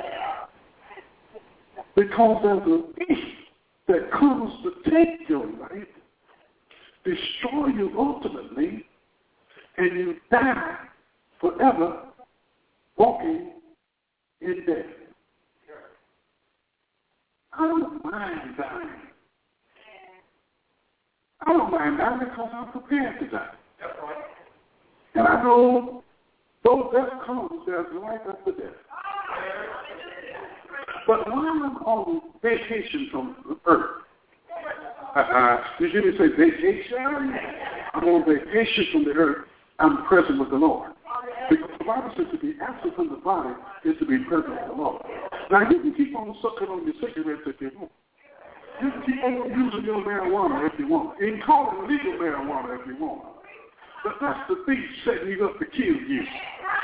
Because there's a beast that comes to take your life, destroy you ultimately, and you die forever walking in death. I don't mind dying. I don't mind dying because I'm prepared to die. And I know though death comes, there's life after death. But while I'm on vacation from the earth, uh, uh, did you say vacation? I'm on vacation from the earth, I'm present with the Lord. Because the Bible says to be absent from the body is to be present with the Lord. Now, you can keep on sucking on your cigarettes if you want. You can keep on using your marijuana if you want. You can call it legal marijuana if you want. But that's the thief setting you up to kill you.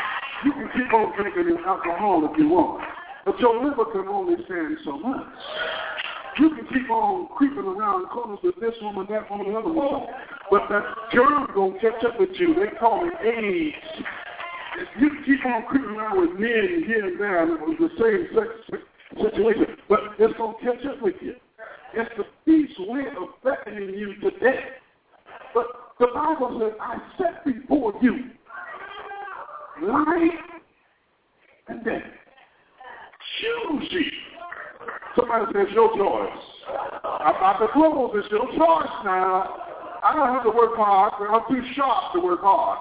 You can keep on drinking alcohol if you want, but your liver can only stand so much. You can keep on creeping around corners with this woman, that woman, the other woman, but that germ gonna catch up with you. They call it AIDS. You can keep on creeping around with men here and there with the same sex situation, but it's gonna catch up with you. It's the beast's way of beckoning you to death. But the Bible says, I set before you life and death. Choose ye. Somebody says, your choice. About the clothes, it's your choice now. I don't have to work hard, but I'm too sharp to work hard.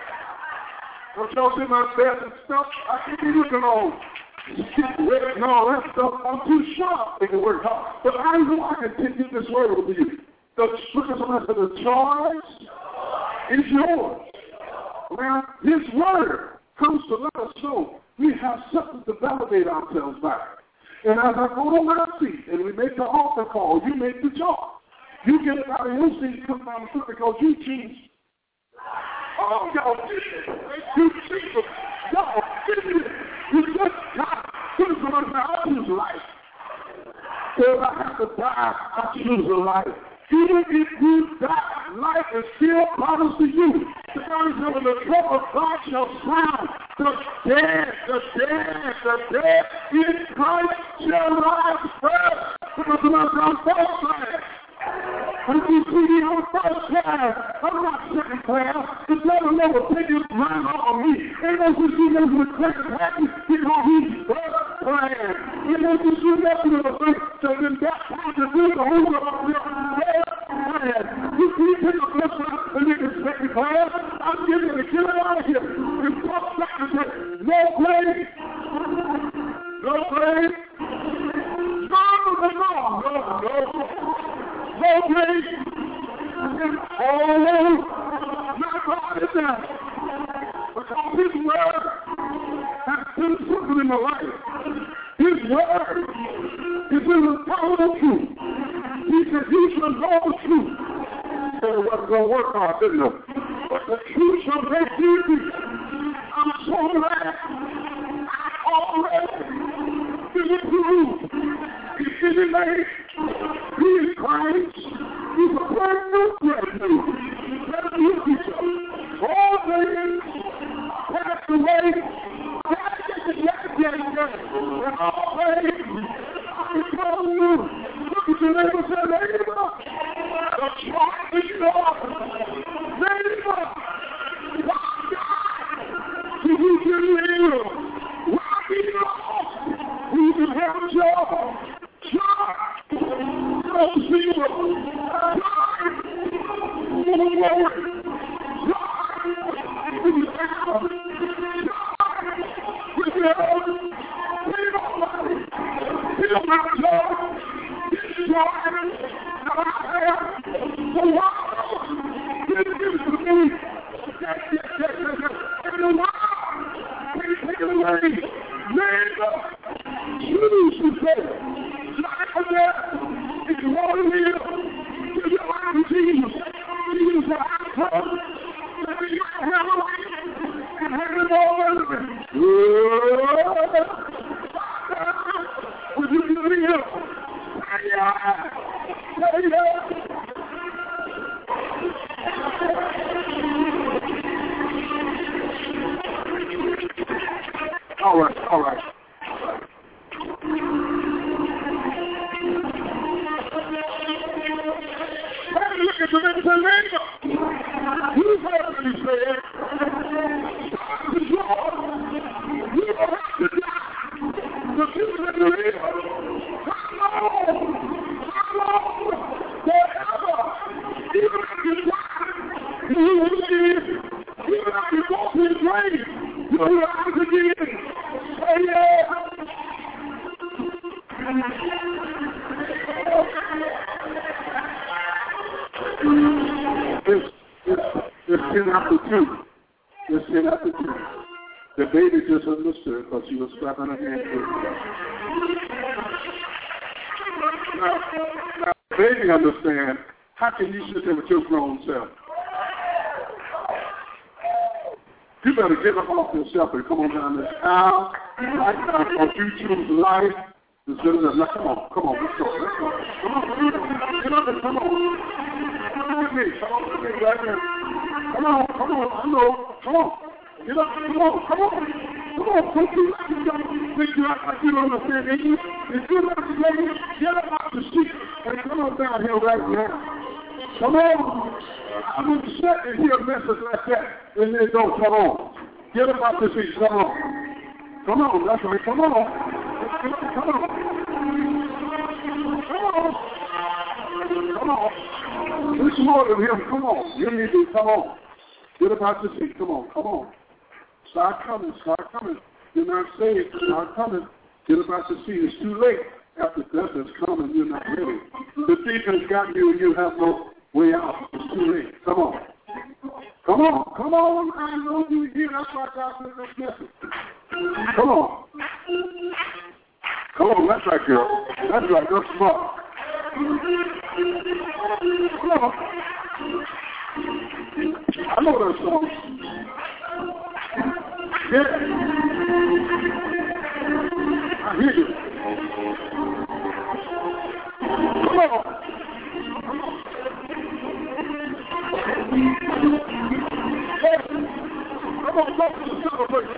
Don't y'all see my bed and stuff? I can't be looking on red and all that stuff. I'm too sharp to work hard. But I know I can take you this word with you. The, look at somebody said, the choice is yours. Well, his word comes to let us know we have something to validate ourselves by. And as I go to my seat and we make the altar call, you make the choice. You get it out of your seat, come down the foot because you choose. Oh, y'all did it. You choose. Y'all did it. You just got to somebody say, I choose life. So if I have to die, I choose a life. Even if you die, life is still promised to you. The Bible says, when the trump of God shall sound, the dead, the dead, the dead in Christ shall rise first. Because the Lord God first. And you see me on first class. I'm not second class. The devil never take his mind off of me. Ain't no sense you never would claim it happen because he's first class. Ain't no sense you never would have been so then that time to do the whole of your first class. You see, you take a first class and you can second class. I'm getting to get it out of here. And talk back and say, no grade. No grade. No, no, no, no, no. No grace, oh, not God is that. Because his word has been something in my life. His word is in the power of truth. He said, you shall know the truth. So it wasn't going to work hard, didn't it? But the truth shall make you free. I'm so glad. I already been approved. He's in the name. He is Christ. He's a brand new brand new. Let him use each all things passed away. And all things are become new. Look at your neighbor and say, neighbor, the choice is yours. Neighbor, why God? He will give you. Why be lost? He can have a job. God, no zero. God, no glory. God, in the house. God, with the house. He don't like it. He don't have a job. He's driving. Now I have the world. He gives to me. Yes, yes, yes, yes, yes. And the world. He takes it away. Neighbor, choose to say. Life and death is one meal to your life in Jesus. Jesus said, I come that you might have a life and have it all over me. Would you do it here? Yeah. All right, all right. Look at the little neighbor. You heard me say, God is yours. You don't have to die. The people in the neighbor. How long? How long? Forever. Even if you die, you will live. Even if you go to the grave, you will rise again. Say yeah. It's, it's, it's ten after two. It's ten after two. The baby just understood because she was clapping her hands. Now, now, the baby understands. How can you sit there with your grown self? You better get up off yourself and come on down this aisle. Right now, if you choose life, instead of that, now, come on, come on, let's go, let's go. Come on, get up and come on. Come on with me, come on with me right there. Come on, come on, I know, come on. Get up, come on, come on. Come on, don't you like you don't think you act like you don't understand English. If you don't understand, get up out the seat and come on down here right now. Come on. I'm upset to hear a message like that and then don't come on. Get up out the seat, come on. Come on, that's right, come on. Come on. Come on. Come on. There's more than him, come on. You need to come on. Get up out the seat, come on, come on. Start coming, start coming. You're not saved, start coming. Get up out the seat. It's too late. After death is coming, you're not ready. The thief has got you and you have no way out. It's too late. Come on. Come on. Come on. I know you here. That's why God sent this message. Come on. Come on. That's right, girl. That's right. That's smart. Come on. I know that song. Yeah. I hear you. Come on. Hey. Come on, go to the celebration.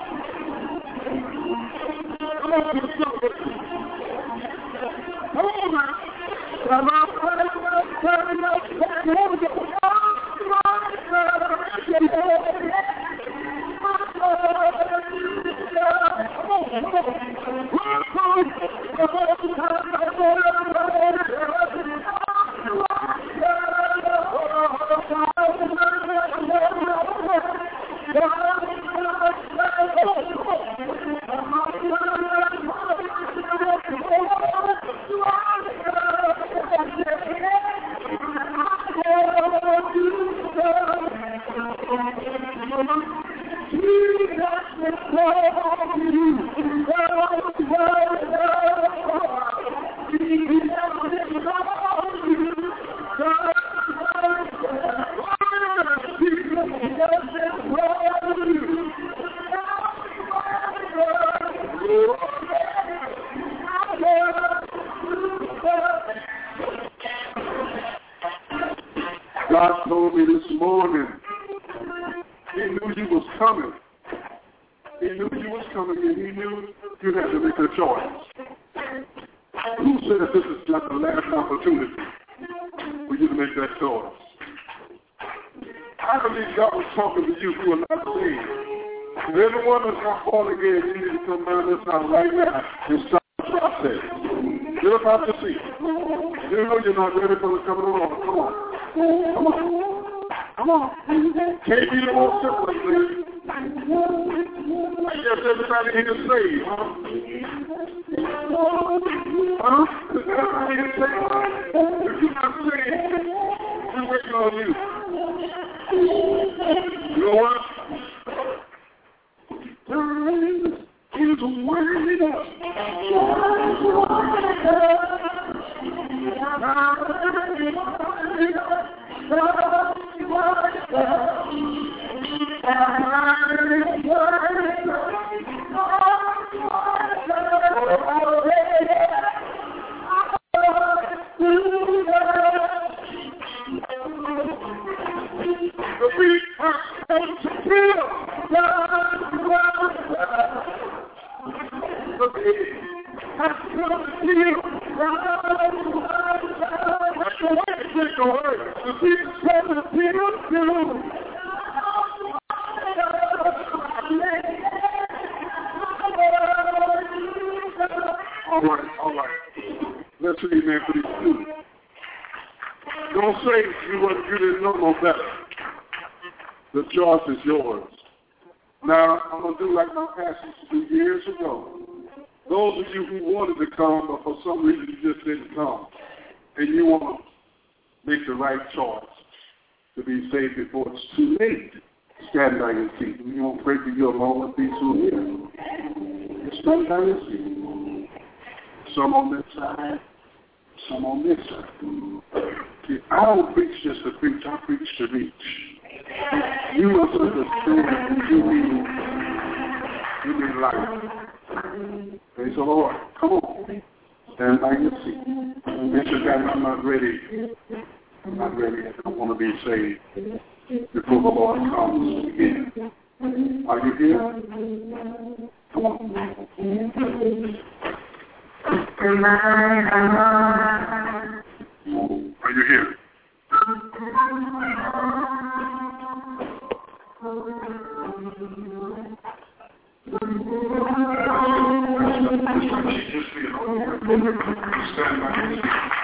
Come on to the celebration. Come on now. Come on, come on, come on, come on, come on. God told me this morning, he knew you was coming. He knew you was coming and he knew you had to make a choice. Who said this is just the last opportunity for you to make that choice? I believe God was talking to you who are not saved. If everyone that's not born again, you need to come down this house right now and start the process. Get up out the seat. You know you're not ready for the coming along. Come on. Come on. Come on. Can't be the most simple, please. I guess everybody here is saved, huh? Huh? Is everybody here saved? If you're not saved, we're waiting on you. You know what? Time is winding up. The beat has come to feel. The beat has come to feel. That's the way to take the word. The beat has come to feel. All right, all right. Let's see, man, for these students. Don't say you, wasn't, you didn't know no better. The choice is yours. Now, I'm going to do like my pastor did years ago. Those of you who wanted to come, but for some reason you just didn't come, and you want to make the right choice to be saved before it's too late, stand by your feet. We won't pray for you along with these who are here. Stand by your feet. Some on this side, some on this side. See, I don't preach just to preach, I preach to reach. You are such a student. You need, you need life. Praise the Lord. Come on. Stand by your seat. Mister God, I'm not ready. I'm not ready. I don't want to be saved before the Lord comes again. Are you here? Come on. Are you here? Stand by.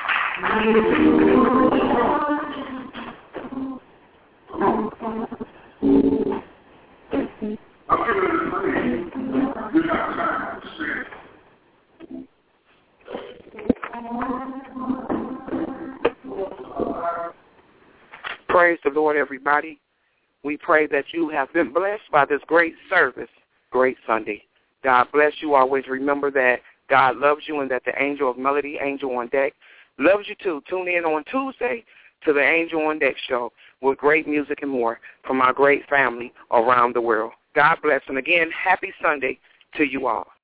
Praise the Lord, everybody. We pray that you have been blessed by this great service, great Sunday. God bless you. Always remember that God loves you and that the Angel of Melody, Angel on Deck, loves you too. Tune in on Tuesday to the Angel on Deck show with great music and more from our great family around the world. God bless. And again, happy Sunday to you all.